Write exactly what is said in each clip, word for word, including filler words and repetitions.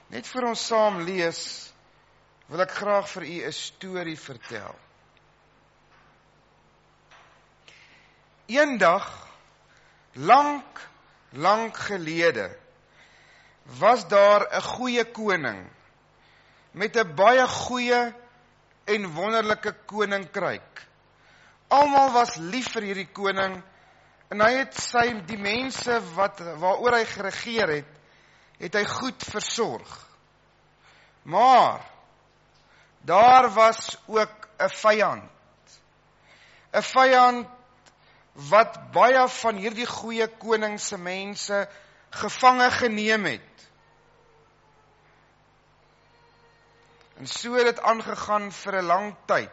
Net voor ons saam lees, wil ek graag vir u 'n storie vertel. Eendag, lank, lank gelede, was daar 'n goeie koning, met 'n baie goeie en wonderlike koninkryk. Almal was lief vir hierdie koning, en hy het sy, die mense wat, waaroor hy geregeer het, het hy goed versorg. Maar, daar was ook 'n vyand. 'n vyand wat baie van hierdie goeie koning se mense gevange geneem het. En so het dit aangegaan vir 'n lang tyd.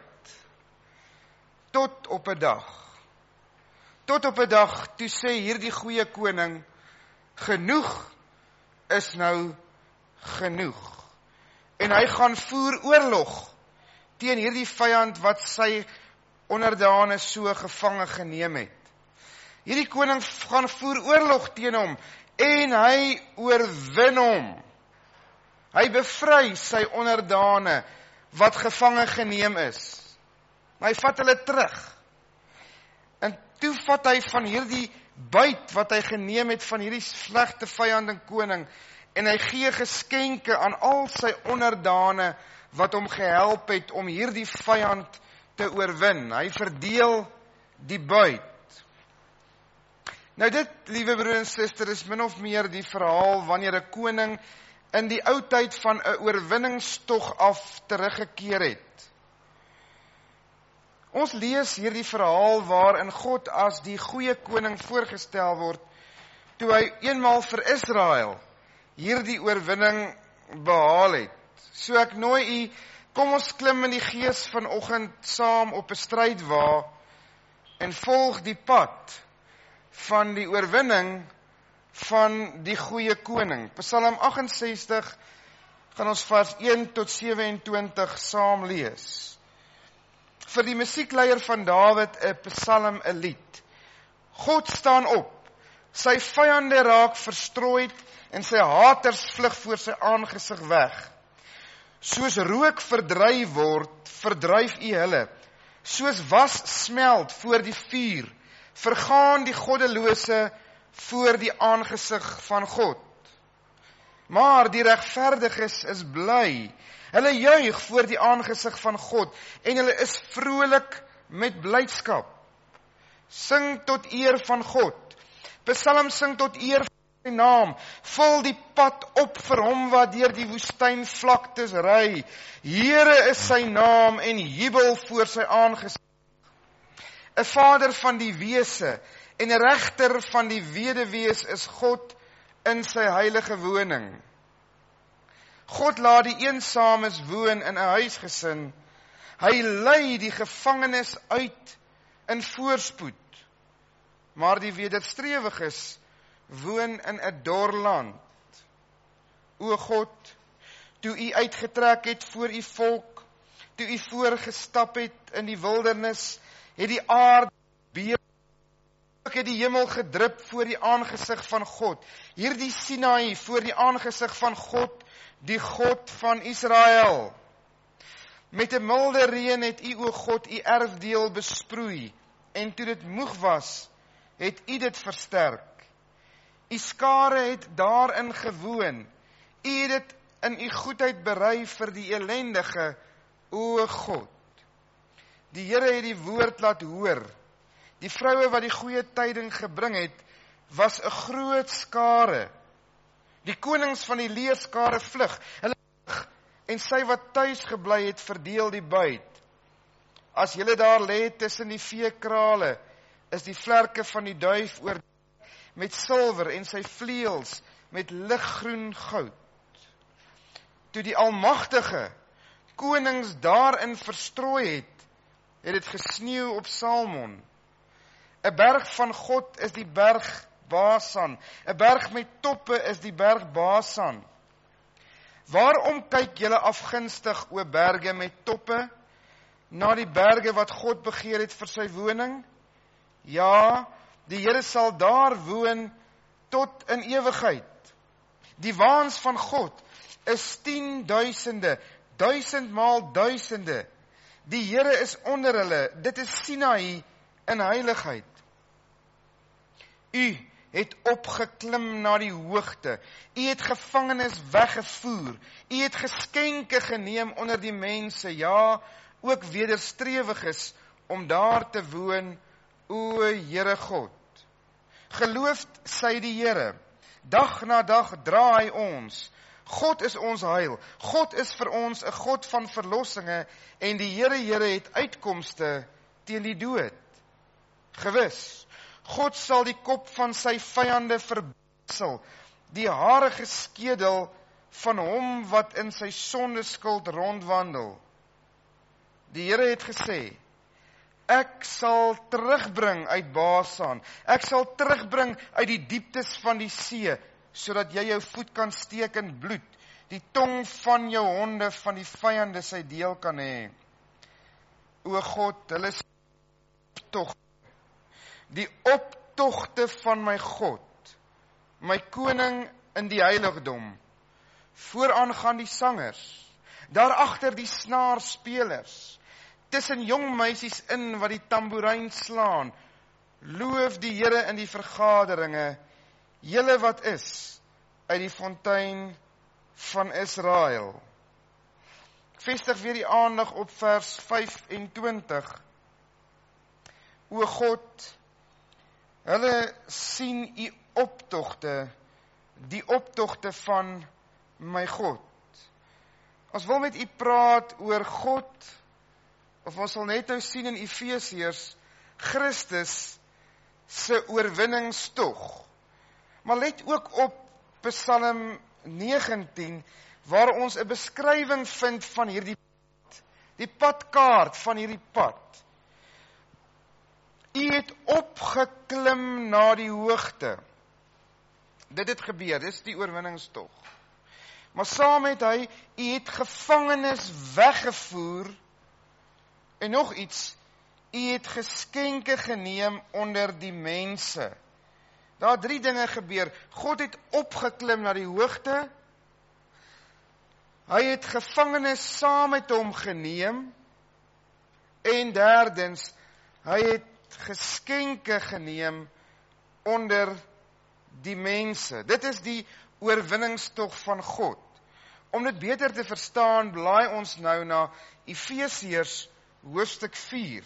Tot op 'n dag. Tot op 'n dag, toe sê hierdie goeie koning, genoeg is nou genoeg. En hy gaan voer oorlog teen hierdie vyand wat sy onderdane so gevange geneem het. Hierdie koning gaan voer oorlog teen hom en hy oorwin hom. Hy bevry sy onderdane wat gevange geneem is. Maar hy vat hulle terug. En toe vat hy van hierdie byt wat hy geneem het van hierdie slegte vyand en koning, en hy gee geskenke aan al sy onderdane wat hom gehelp het om hierdie vyand te oorwin. Hy verdeel die buit. Nou dit, liewe broer en suster, is min of meer die verhaal wanneer 'n koning in die ou tyd van 'n oorwinningstog af teruggekeer het. Ons lees hierdie verhaal waarin God as die goeie koning voorgestel word, toe hy eenmaal vir Israel hierdie oorwinning behaal het. So ek nooi u, kom ons klim in die gees vanoggend saam op 'n strydwa en volg die pad van die oorwinning van die goeie koning. Psalm agt en sestig gaan ons vers een tot sewe en twintig saam lees. Vir die musiekleier van Dawid 'n psalm, 'n lied. God staan op, sy vyande raak verstrooid en sy haters vlug voor sy aangesig weg. Soos rook verdryf word, verdryf u hulle. Soos was smelt voor die vuur, vergaan die goddelose voor die aangesig van God. Maar die regverdiges is bly. Hulle juig voor die aangesig van God en hulle is vrolik met blydskap. Sing tot eer van God. Psalm sing tot eer van sy naam. Vul die pad op vir hom wat deur die woestyn vlaktes ry. Here is sy naam en jubel voor sy aangesig. 'n Vader van die wese en 'n regter van die weduwees is God in sy heilige woning. God laat die eensames woon in 'n huisgesin. Hy lei die gevangenes uit in voorspoed. Maar die wederstrewiges woon in 'n dor land. O God, toe u uitgetrek het voor u volk, toe u voorgestap het in die wildernis, het die aarde bewe, ook het die hemel gedrup voor die aangesig van God. Hierdie Sinaï voor die aangesig van God, die God van Israel. Met 'n milde reën het u, o God, u erfdeel besproei, en toe dit moeg was, het u dit versterk. U skare het daarin gewoon, u het dit in u goedheid berei vir die elendige, o God. Die Here het die woord laat hoor. Die vroue wat die goeie tyding gebring het, was 'n groot skare. Die konings van die leerskare vlug, hulle vlug, en sy wat tuis gebly het, verdeel die buit. As julle daar lê tussen die veekrale, is die vlerke van die duif oor met silwer en sy vleuels met liggroen goud. Toe die Almagtige konings daarin verstrooi het, het dit gesneeu op Salmon. 'n Berg van God is die berg Basan. 'n Berg met toppe is die berg Basan. Waarom kyk julle afgunstig, o berge met toppe, na die berge wat God begeer het vir sy woning? Ja, die Here sal daar woon tot in ewigheid. Die waans van God is tienduisende, duisend maal duisende. Die Here is onder hulle, dit is Sinaï in heiligheid. U het opgeklim na die hoogte, u het gevangenes weggevoer, u het geskenke geneem onder die mense, ja, ook wederstrewiges, om daar te woon, o Here God. Geloofd sy die Here, dag na dag dra hy ons. God is ons heil, God is vir ons 'n God van verlossinge, en die Here Here het uitkomste teen die dood. Gewis, God sal die kop van sy vyande verbissel, die harige skedel van hom wat in sy sondeskuld rondwandel. Die Here het gesê, ek sal terugbring uit Basan, ek sal terugbring uit die dieptes van die see, sodat jy jou voet kan steek in bloed, die tong van jou honde van die vyande sy deel kan hê. O God, hulle is optog, die optogte van my God, my koning in die heiligdom, vooraan gaan die sangers, daarachter die snaarspelers, tussen jong meisies in wat die tamboerijn slaan, loof die Here in die vergaderinge, julle wat is, uit die fontein van Israel. Ek vestig weer die aandag op vers vyfentwintig. O God, hulle sien u optogte, die optogte van my God. Ons wil met u praat oor God, of ons sal net nou sien in Efesiërs, Christus se oorwinningstog. Maar let ook op Psalm negentien, waar ons 'n beskrywing vind van hierdie pad, die padkaart van hierdie pad. U het opgeklim na die hoogte. Dit het gebeur, dit is die oorwinningstog. Maar saam met hy, u het gevangenes weggevoer, en nog iets, u het geskenke geneem onder die mense. Daar drie dinge gebeur. God het opgeklim na die hoogte, hy het gevangenes saam met hom geneem, en derdens, hy het geskenke geneem onder die mense. Dit is die oorwinningstog van God. Om dit beter te verstaan, blaai ons nou na Efesiërs hoofstuk vier.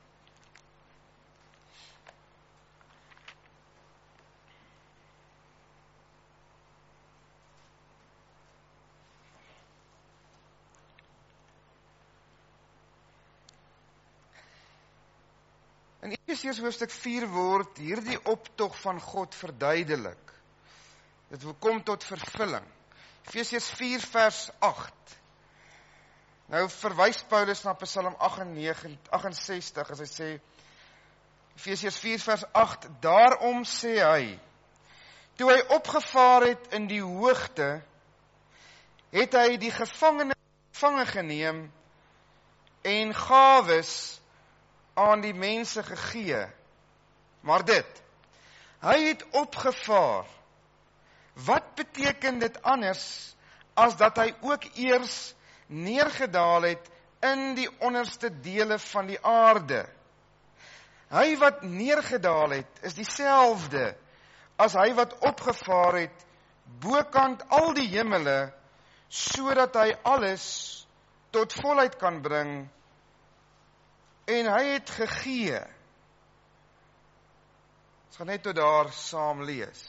In Efesiërs hoofstuk vier word hierdie optog van God verduidelik. Dit kom tot vervulling. Efesiërs vier vers agt. Nou verwys Paulus na Psalm agt-en-negentig, as hy sê, Efesiërs vier vers agt, daarom sê hy, toe hy opgevaar het in die hoogte, het hy die gevangene gevange geneem en gawes aan die mense gegee. Maar dit, hy het opgevaar. Wat beteken dit anders as dat hy ook eers neergedaal het in die onderste dele van die aarde? Hy wat neergedaal het, is dieselfde as hy wat opgevaar het bokant al die hemele, sodat hy alles tot volheid kan bring, en hy het gegee. Ons gaan net tot daar saam lees.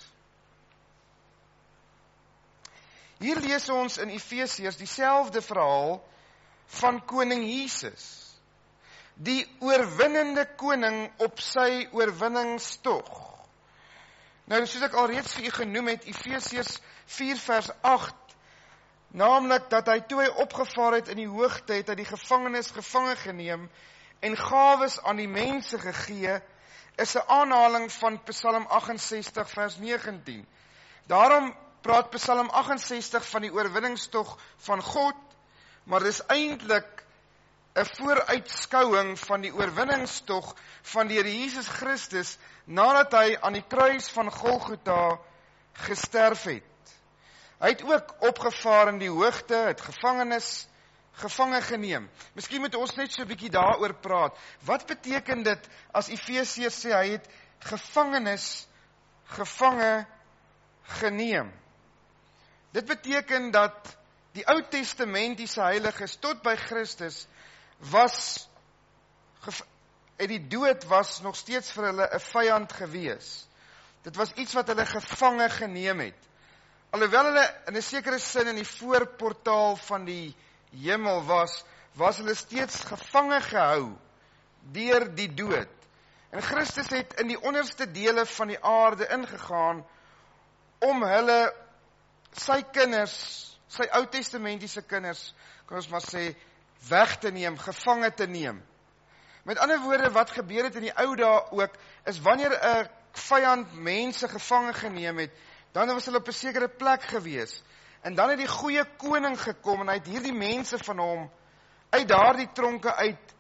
Hier lees ons in Efesiërs dieselfde verhaal van koning Jesus, die oorwinnende koning op sy oorwinningstog. Nou, soos ek al reeds vir u genoem het, Efesiërs vier vers agt, naamlik dat hy toe hy opgevaar het in die hoogte, het hy die gevangenes gevange geneem en gawes aan die mense gegee, is 'n aanhaling van Psalm agt-en-sestig vers negentien. Daarom praat Psalm agt-en-sestig van die oorwinningstog van God, maar dis eintlik 'n vooruitskouing van die oorwinningstog van die Here Jesus Christus, nadat hy aan die kruis van Golgotha gesterf het. Hy het ook opgevaar in die hoogte, het gevangenes, gevange geneem. Miskien moet ons net so 'n bietjie daaroor praat. Wat beteken dit as Efesiërs sê hy het gevangenes, gevange geneem? Dit beteken dat die Ou Testamentiese heiliges tot by Christus was, en die dood was nog steeds vir hulle 'n vyand gewees. Dit was iets wat hulle gevange geneem het. Alhoewel hulle in 'n sekere sin in die voorportaal van die hemel was, was hulle steeds gevange gehou deur die dood. En Christus het in die onderste dele van die aarde ingegaan om hulle, sy kinders, sy Ou Testamentiese kinders, kan ons maar sê, weg te neem, gevange te neem. Met ander woorde, wat gebeur het in die ou dae ook, is wanneer 'n vyand mense gevange geneem het, dan was hulle op 'n sekere plek gewees. En dan het die goeie koning gekom en hy het hierdie mense van hom uit daardie tronke uit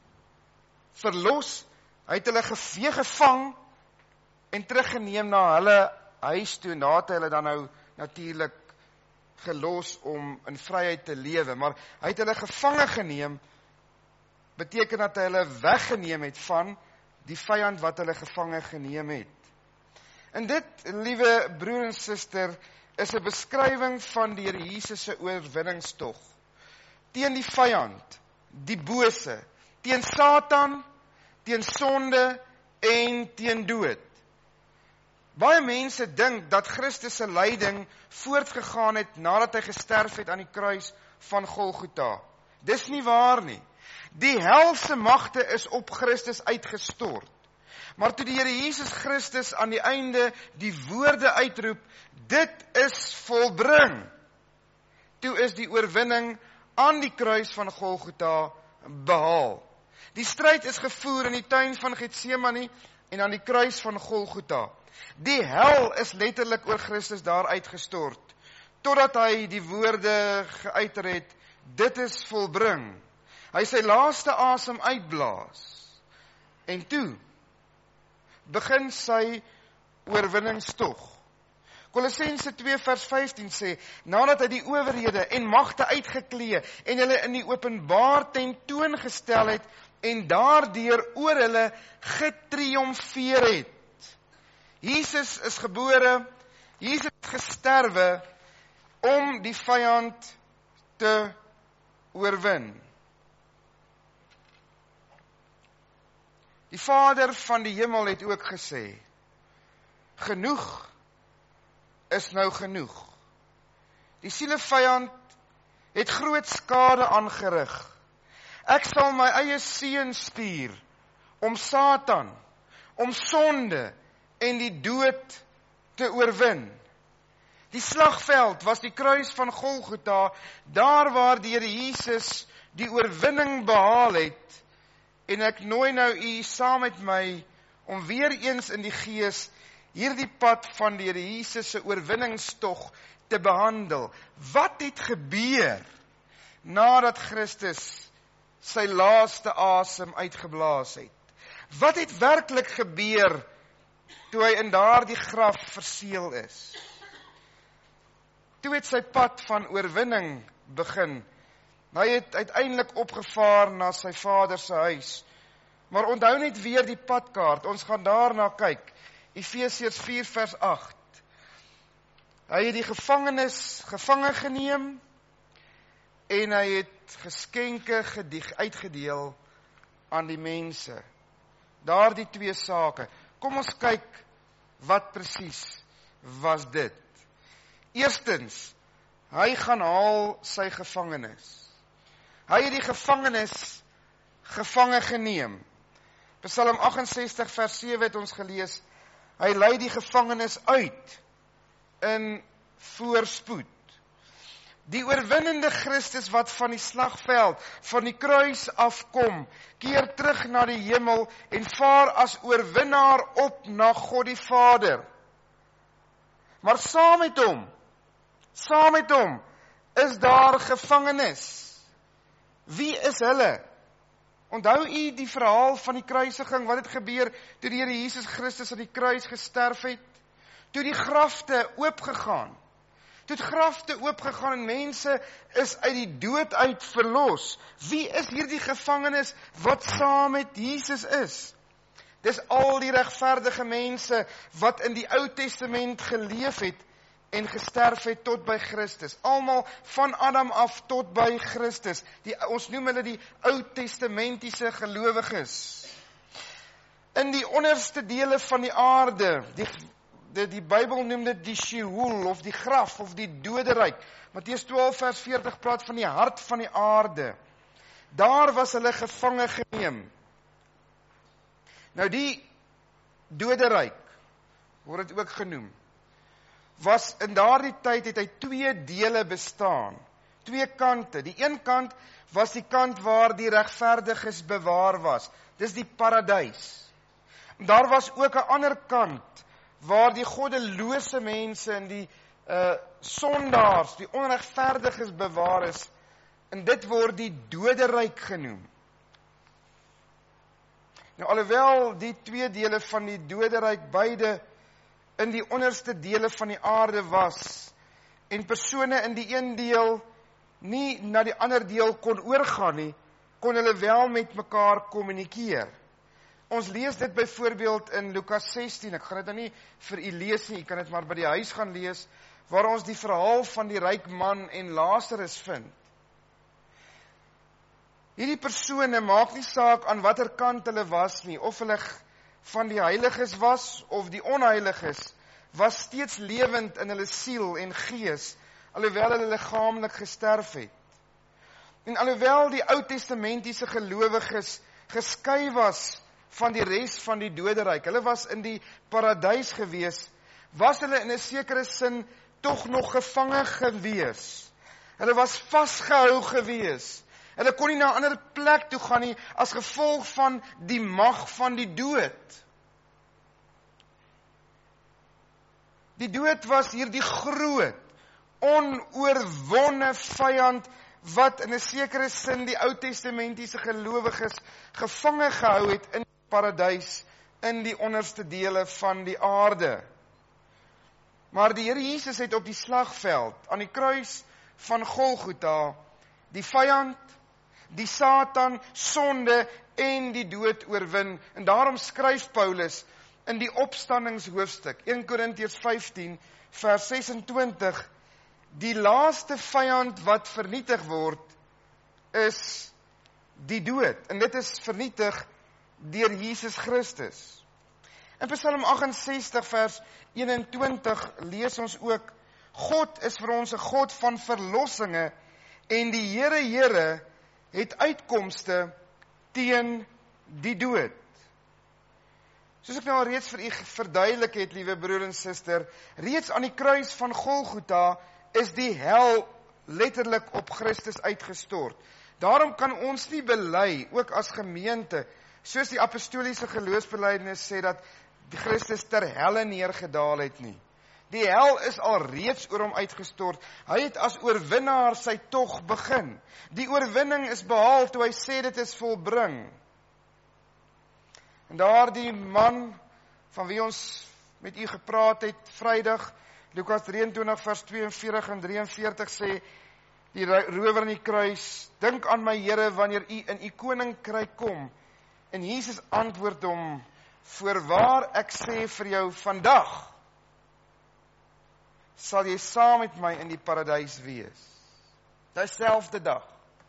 verlos. Hy het hulle weer gevang en teruggeneem na hulle huis toe. En daar het hulle dan nou natuurlik gelos om in vryheid te lewe. Maar hy het hulle gevange geneem, beteken dat hy hulle weggeneem het van die vyand wat hulle gevange geneem het. En dit, liewe broer en suster, is 'n beskrywing van die Here Jesus se oorwinningstog teen die vyand, die bose, teen Satan, teen sonde en teen dood. Baie mense dink dat Christus se lyding voortgegaan het nadat hy gesterf het aan die kruis van Golgotha. Dis nie waar nie. Die helse magte is op Christus uitgestort. Maar toe die Here Jesus Christus aan die einde die woorde uitroep, dit is volbring, toe is die oorwinning aan die kruis van Golgotha behaal. Die stryd is gevoer in die tuin van Getsemane en aan die kruis van Golgotha. Die hel is letterlik oor Christus daar uitgestort, totdat hy die woorde geuiter het, dit is volbring. Hy sy laaste asem uitblaas. En toe begin sy oorwinningstog. Kolossense twee vers vyftien sê, nadat hy die owerhede en magte uitgeklee en hulle in die openbaar tentoongestel het en daardeur oor hulle getriomfeer het. Jesus is gebore, Jesus het gesterwe om die vyand te oorwin. Die Vader van die hemel het ook gesê, genoeg is nou genoeg. Die sielevyand het groot skade aangerig. Ek sal my eie seun stuur om Satan, om sonde en die dood te oorwin. Die slagveld was die kruis van Golgotha, daar waar die Here Jesus die oorwinning behaal het. En ek nooi nou u saam met my om weer eens in die gees hierdie pad van die Here Jesus se oorwinningstog te behandel. Wat het gebeur nadat Christus sy laaste asem uitgeblaas het? Wat het werklik gebeur toe hy in daardie graf verseël is? Toe het sy pad van oorwinning begin. Hy het uiteindelik opgevaar na sy Vader se huis. Maar onthou net weer die padkaart. Ons gaan daarna kyk. Efesiërs vier vers agt. Hy het die gevangenes gevange geneem en hy het geskenke uitgedeel aan die mense. Daardie twee sake. Kom ons kyk wat presies was dit. Eerstens, hy gaan haal sy gevangenes. Hy het die gevangenes gevange geneem. Psalm agt ses vers sewe het ons gelees, hy lei die gevangenes uit in voorspoed. Die oorwinnende Christus wat van die slagveld, van die kruis afkom, keer terug na die hemel en vaar as oorwinnaar op na God die Vader. Maar saam met hom, saam met hom, is daar gevangenes. Wie is hulle? Onthou u die verhaal van die kruisiging, wat het gebeur toe die Here Jesus Christus aan die kruis gesterf het? Toe die grafte oopgegaan, Toe het grafte oopgegaan en mense is uit die dood uit verlos. Wie is hierdie gevangenes wat saam met Jesus is? Dis al die regverdige mense wat in die Ou Testament geleef het en gesterf het tot by Christus. Almal van Adam af tot by Christus. Die, ons noem hulle die Ou Testamentiese gelowiges. In die onderste dele van die aarde, die, die, die Bybel noem dit die Sheol, of die graf, of die doderyk. Matteus twaalf vers veertig praat van die hart van die aarde. Daar was hulle gevange geneem. Nou die doderyk, word dit ook genoem, was in daardie tyd het hy twee dele bestaan, twee kante. Die een kant was die kant waar die regverdiges bewaar was, dis die paradys. Daar was ook 'n ander kant, waar die goddelose mense en die uh, sondaars, die onregverdiges bewaar is, en dit word die doderyk genoem. Nou, alhoewel die twee dele van die doderyk beide in die onderste dele van die aarde was, en persone in die een deel nie na die ander deel kon oorgaan nie, kon hulle wel met mekaar kommunikeer. Ons lees dit byvoorbeeld in Lukas sestien, ek gaan dit nou nie vir u lees nie, u kan dit maar by die huis gaan lees, waar ons die verhaal van die ryk man en Lazarus vind. Hierdie persone maak nie saak aan watter kant hulle was nie, of hulle van die heiliges was, of die onheiliges, was steeds lewend in hulle siel en gees, alhoewel hulle liggaamlik gesterf het. En alhoewel die Ou Testamentiese gelowiges geskei was van die res van die doderyk, hulle was in die paradys gewees, was hulle in 'n sekere sin tog nog gevange gewees. Hulle was vasgehou gewees. Hulle kon nie na 'n ander plek toe gaan nie, as gevolg van die mag van die dood. Die dood was hier die groot, onoorwonne vyand, wat in 'n sekere sin die Ou Testamentiese gelowiges gevange gehou het in die paradys, in die onderste dele van die aarde. Maar die Here Jesus het op die slagveld, aan die kruis van Golgotha, die vyand, die Satan, sonde en die dood oorwin. En daarom skryf Paulus in die opstandingshoofstuk, een Korintiërs vyftien, vers sesentwintig, die laaste vyand wat vernietig word, is die dood. En dit is vernietig deur Jesus Christus. In Psalm agt en sestig, vers eenentwintig, lees ons ook, God is vir ons 'n God van verlossinge, en die Here Here het uitkomste teen die dood. Soos ek nou al reeds vir u verduidelik het, liewe broer en suster, reeds aan die kruis van Golgotha is die hel letterlik op Christus uitgestort. Daarom kan ons nie bely, ook as gemeente, soos die apostoliese geloofsbelijdenis sê, dat Christus ter helle neergedaal het nie. Die hel is al reeds oor hom uitgestort. Hy het as oorwinnaar sy tog begin. Die oorwinning is behaal toe hy sê dit is volbring. En daar die man van wie ons met u gepraat het Vrydag, Lukas drieëntwintig vers tweeënveertig en drieënveertig sê, die rower aan die kruis, dink aan my Here wanneer u in u koninkryk kom. En Jesus antwoord hom, voorwaar ek sê vir jou, vandag sal jy saam met my in die paradys wees. Dieselfde dag.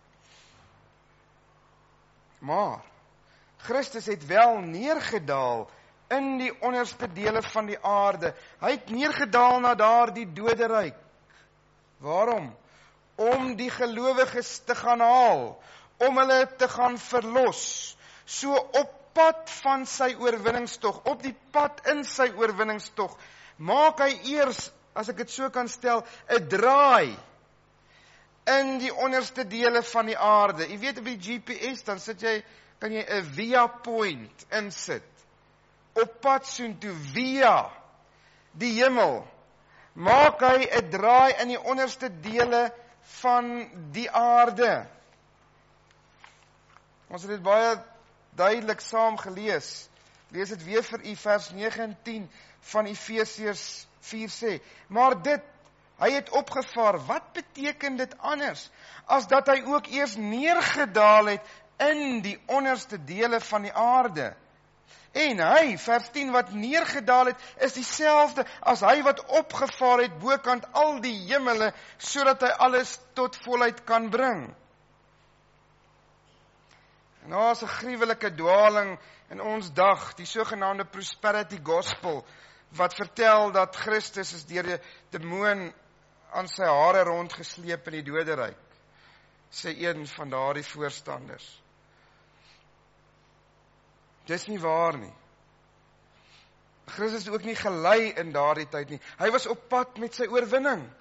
Maar Christus het wel neergedaal in die onderste dele van die aarde. Hy het neergedaal na daar die doderyk. Waarom? Om die gelowiges te gaan haal, om hulle te gaan verlos. So op pad van sy oorwinningstog, op die pad in sy oorwinningstog, maak hy eers, as ek dit so kan stel, 'n draai in die onderste dele van die aarde. Jy weet op die G P S, dan sit jy, kan jy 'n via point insit, op pad soontoe via die hemel, maak hy 'n draai in die onderste dele van die aarde. Ons het dit baie duidelik saam gelees. Lees dit weer vir u, vers nege en tien van Efesiërs vier sê, maar dit Hy het opgevaar. Wat beteken dit anders as dat hy ook eers neergedaal het in die onderste dele van die aarde? En hy, vers tien, wat neergedaal het, is dieselfde as hy wat opgevaar het bokant al die hemele, sodat hy alles tot volheid kan bring. En daar is 'n gruwelike dwaling in ons dag, die sogenaamde prosperity gospel, wat vertel dat Christus is deur die demoon aan sy hare rondgesleep in die doderyk, sê een van daardie voorstanders. Dis nie waar nie. Christus het ook nie gelei in daardie tyd nie. Hy was op pad met sy oorwinning.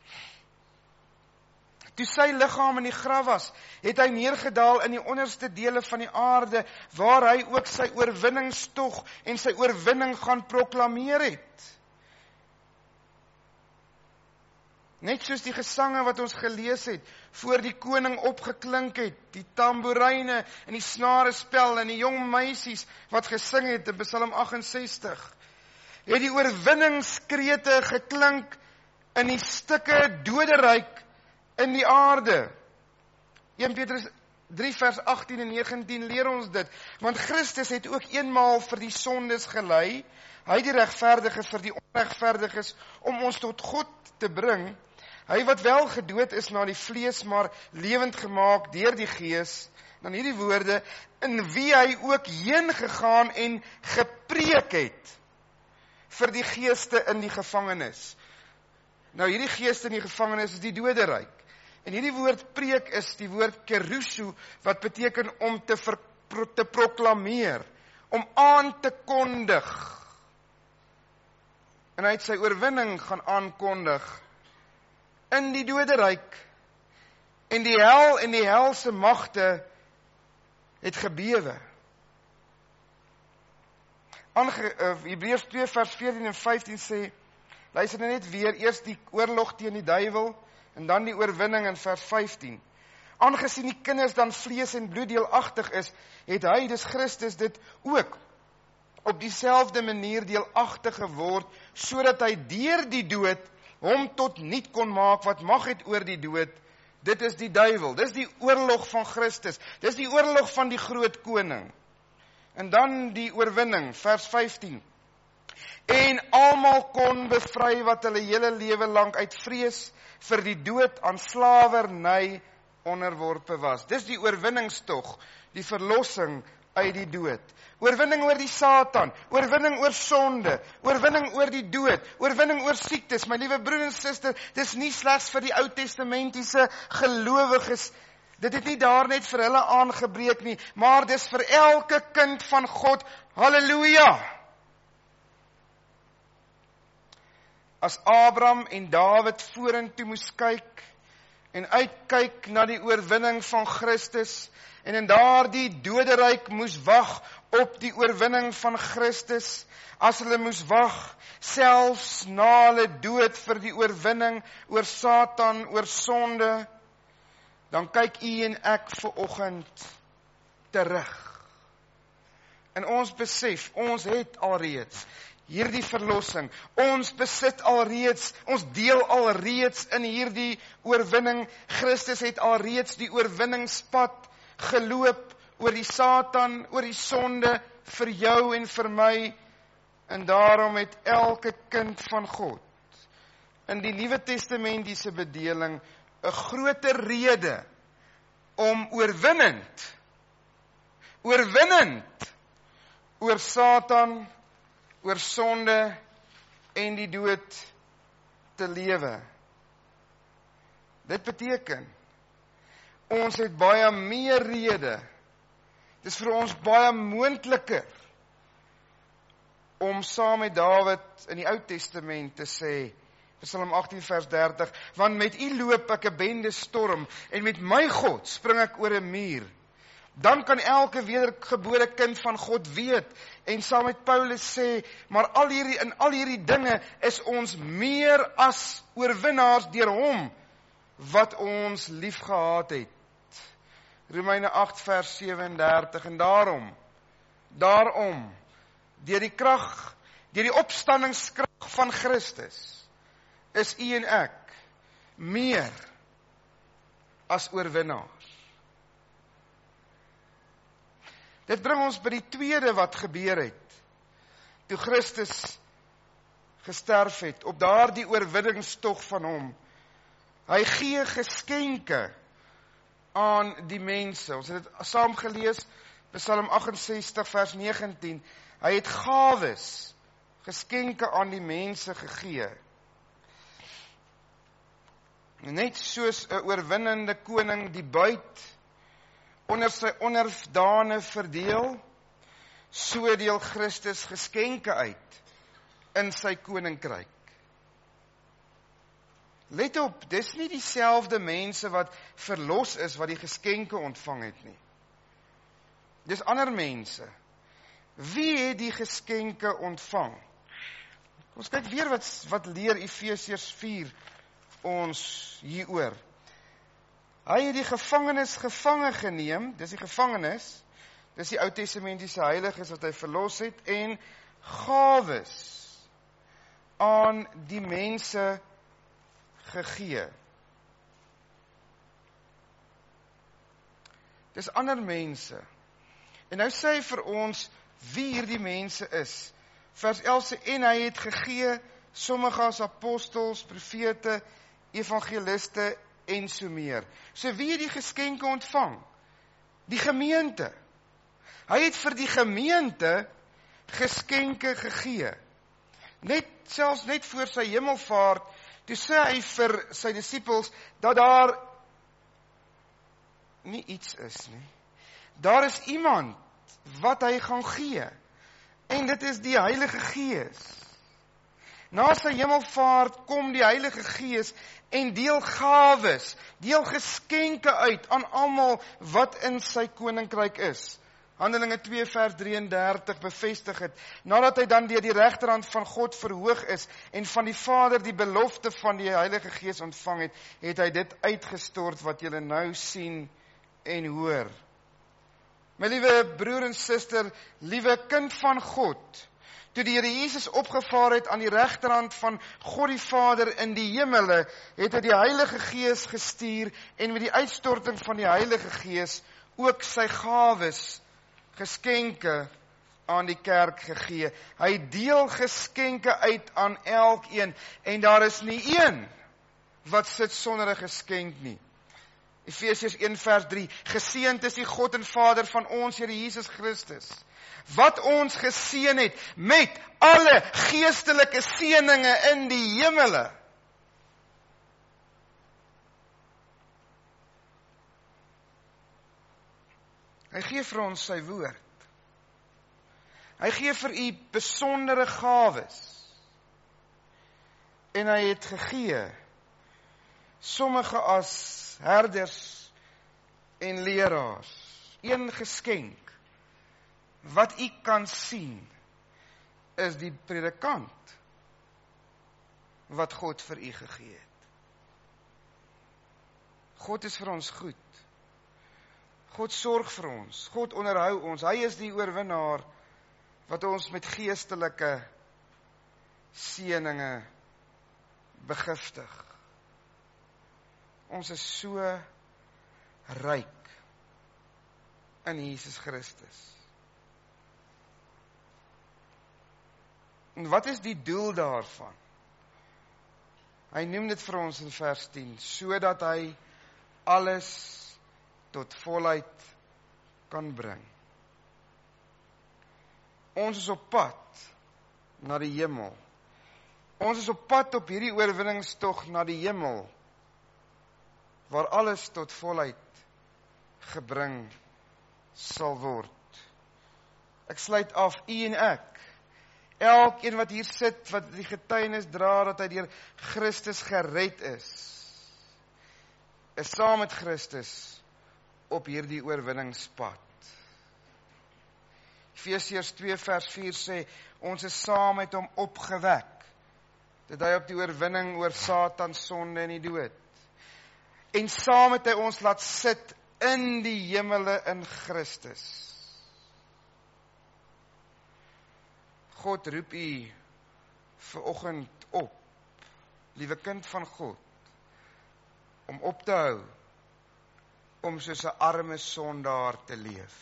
Toe sy liggaam in die graf was, het hy neergedaal in die onderste dele van die aarde, waar hy ook sy oorwinningstog en sy oorwinning gaan proklameer het. Net soos die gesange wat ons gelees het, voor die koning opgeklink het, die tamboeryne en die snarespel en die jong meisies wat gesing het in Psalm agt en sestig, het die oorwinningskrete geklink in die stukke doderyk in die aarde. Eerste Petrus drie vers agttien en negentien leer ons dit, want Christus het ook eenmaal vir die sondes gelei, hy die regverdige vir die onregverdiges, om ons tot God te bring, hy wat wel gedood is na die vlees, maar lewend gemaak deur die gees, dan hierdie woorde, in wie hy ook heen gegaan en gepreek het, vir die geeste in die gevangenis. Nou hierdie geeste in die gevangenis is die doderyk. En hierdie woord preek is die woord keruso, wat beteken om te, ver, te proklameer, om aan te kondig. En hy het sy oorwinning gaan aankondig in die doderyk. En die hel en die helse magte het gebewe. Ange, uh, Hebreërs twee vers veertien en vyftien sê, luister net weer, eers die oorlog teen die duiwel, en dan die oorwinning in vers vyftien. Aangesien die kinders dan vlees en bloed deelagtig is, het hy, dus Christus, dit ook op dieselfde manier deelagtig geword, sodat hy deur die dood hom tot niet kon maak wat mag het oor die dood. Dit is die duiwel, dit is die oorlog van Christus, dit is die oorlog van die groot koning. En dan die oorwinning, vers vyftien. En almal kon bevry wat hulle hele lewe lang uit vrees vir die dood aan slawerny onderworpe was. Dis die oorwinningstog, die verlossing uit die dood. Oorwinning oor die Satan, oorwinning oor sonde, oorwinning oor die dood, oorwinning oor siektes. My liewe broer en suster, dis nie slegs vir die Ou Testamentiese gelowiges, dit het nie daar net vir hulle aangebreek nie, maar dis vir elke kind van God. Halleluja! As Abraham en Dawid vorentoe moes kyk en uitkyk na die oorwinning van Christus en in daardie doderyk moes wag op die oorwinning van Christus, as hulle moes wag selfs na hulle dood vir die oorwinning oor Satan, oor sonde, dan kyk u en ek vanoggend terug. En ons besef, ons het alreeds hierdie verlossing, ons besit alreeds, ons deel alreeds in hierdie oorwinning. Christus het alreeds die oorwinningspad geloop oor die Satan, oor die sonde, vir jou en vir my, en daarom het elke kind van God in die Nuwe Testamentiese bedeling 'n groter rede om oorwinnend, oorwinnend oor Satan, oor sonde en die dood te lewe. Dit beteken, ons het baie meer rede, dit is vir ons baie moontliker, om saam met Dawid in die Ou Testament te sê, Psalm agttien vers dertig, want met u loop ek 'n bende storm, en met my God spring ek oor 'n muur. Dan kan elke wedergebore kind van God weet, en saam met Paulus sê, maar al hierdie, in al hierdie dinge is ons meer as oorwinnaars deur hom, wat ons lief gehad het. Romeine agt vers sewendertig, en daarom, daarom, deur die krag, deur die opstandingskrag van Christus, is u en ek meer as oorwinnaars. Dit bring ons by die tweede wat gebeur het, toe Christus gesterf het, op daardie oorwinningstog van hom. Hy gee geskenke aan die mense. Ons het dit saam gelees, Psalm agt-en-sestig vers negentien. Hy het gawes, geskenke aan die mense gegee. Net soos 'n oorwinnende koning die buit onder sy onderdane verdeel, so deel Christus geskenke uit in sy koninkryk. Let op, dis nie dieselfde mense wat verlos is, wat die geskenke ontvang het nie. Dis ander mense. Wie het die geskenke ontvang? Ons kyk weer wat, wat leer Efesiërs vier ons hieroor. Hy het die gevangenes gevange geneem, dis die gevangenes, dis die Ou Testamentiese heiliges wat hy verlos het, en gawes aan die mense gegee. Dis ander mense. En nou sê hy vir ons wie hierdie mense is. Vers elf sê, en hy het gegee sommige as apostels, profete, evangeliste en so meer. So wie het die geskenke ontvang? Die gemeente. Hy het vir die gemeente geskenke gegee. Net, selfs net voor sy hemelvaart, toe sê hy vir sy disippels, dat daar nie iets is nie. Daar is iemand wat hy gaan gee. En dit is die Heilige Gees. Na sy hemelvaart kom die Heilige Gees en deel gawes, deel geskenke uit aan almal wat in sy koninkryk is. Handelinge twee vers drieëndertig bevestig het, nadat hy dan deur die regterhand van God verhoog is en van die Vader die belofte van die Heilige Gees ontvang het, het hy dit uitgestort wat julle nou sien en hoor. My liewe broer en suster, liewe kind van God, toe die Here Jesus opgevaar het aan die regterhand van God die Vader in die hemele, het hy die Heilige Gees gestuur en met die uitstorting van die Heilige Gees ook sy gawes, geskenke aan die kerk gegee. Hy deel geskenke uit aan elkeen en daar is nie een wat sit sonder 'n geskenk nie. Efesiërs een vers drie, geseënd is die God en Vader van ons Here Jesus Christus, wat ons geseën het met alle geestelike seëninge in die hemele. Hy gee vir ons sy woord. Hy gee vir u besondere gawes. En hy het gegee, sommige as herders en leraars. Een geskenk wat u kan sien, is die predikant wat God vir u gegee het. God is vir ons goed. God sorg vir ons. God onderhou ons. Hy is die oorwinnaar wat ons met geestelike seëninge begiftig. Ons is so ryk in Jesus Christus. En wat is die doel daarvan? Hy noem dit vir ons in vers tien, sodat hy alles tot volheid kan bring. Ons is op pad na die hemel. Ons is op pad op hierdie oorwinningstog na die hemel, waar alles tot volheid gebring sal word. Ek sluit af, u en ek, elkeen wat hier sit, wat die getuienis dra, dat hy deur Christus gered is, is saam met Christus op hierdie oorwinningspad. Efesiërs twee vers vier sê, ons is saam met hom opgewek, dat hy op die oorwinning oor Satan, sonde en die dood. En saam het hy ons laat sit in die hemele in Christus. God roep u vanoggend op, liewe kind van God, om op te hou, om soos 'n arme sondaar te leef.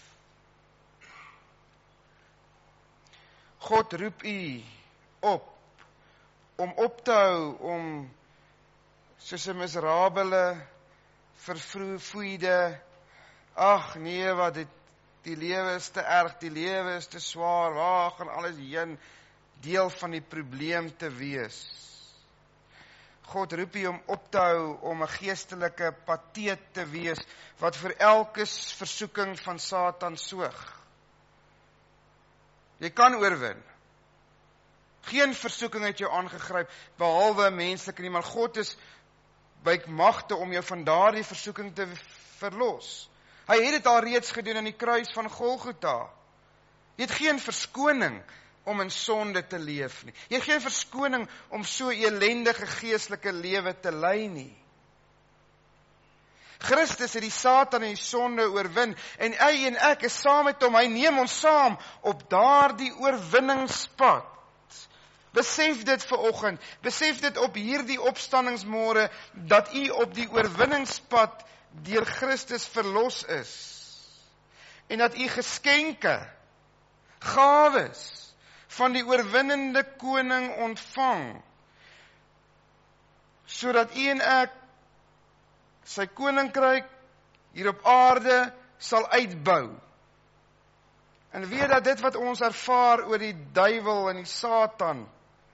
God roep u op, om op te hou, om soos 'n miserabele, verfoeide, ag nee, wat dit, die lewe is te erg, die lewe is te swaar, waar gaan alles heen, deel van die probleem te wees. God roep u om op te hou, om 'n geestelike pateet te wees, wat vir elke versoeking van Satan soog. Jy kan oorwin. Geen versoeking het jou aangegryp, behalwe menslike nie, maar God is by magte om jou van daardie versoeking te verlos. Hy het dit al reeds gedoen aan die kruis van Golgotha. Jy het geen verskoning om in sonde te leef nie. Jy het geen verskoning om so elendige geestelike lewe te lei nie. Christus het die Satan en die sonde oorwin, en hy en ek is saam met hom, hy neem ons saam op daardie oorwinningspad. Besef dit vanoggend, besef dit op hierdie opstandingsmôre, dat u op die oorwinningspad deur Christus verlos is. En dat u geskenke, gawes, van die oorwinnende koning ontvang, sodat u en ek sy koninkryk hier op aarde sal uitbou. En weet dat dit wat ons ervaar oor die duiwel en die Satan,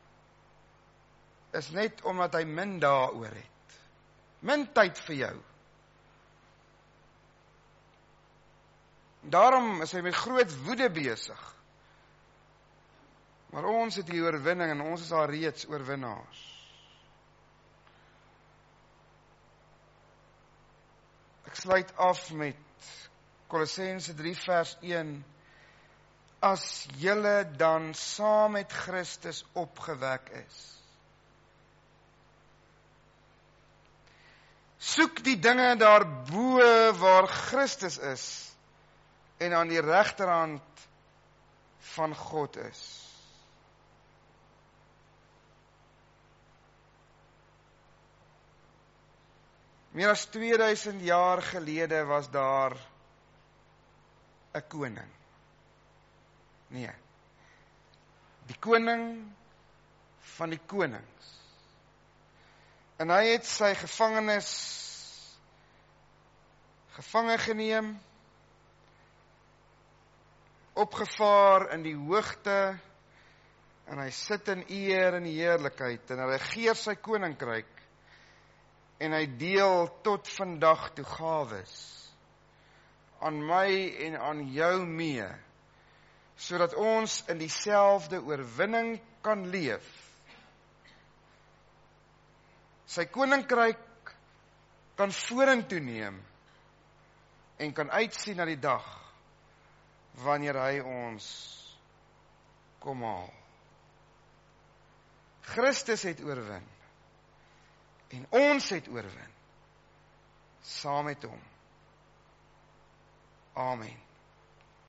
is net omdat hy min daaroor het. Min tyd vir jou. Daarom is hy met groot woede besig. Maar ons het die oorwinning en ons is al reeds oorwinnaars. Ek sluit af met Kolossense drie vers een. As julle dan saam met Christus opgewek is. Soek die dinge daarbo waar Christus is en aan die regterhand van God is. Meer as tweeduisend jaar gelede was daar 'n koning. Nee, die koning van die konings. En hy het sy gevangenes gevange geneem, opgevaar in die hoogte, en hy sit in eer en heerlikheid, en hy regeer sy koninkryk, en hy deel tot vandag toe gawes aan my en aan jou mee, sodat ons in dieselfde oorwinning kan leef. Sy koninkryk kan vorentoe neem en kan uitsien na die dag wanneer hy ons kom haal. Christus het oorwin en ons het oorwin saam met hom. Amen.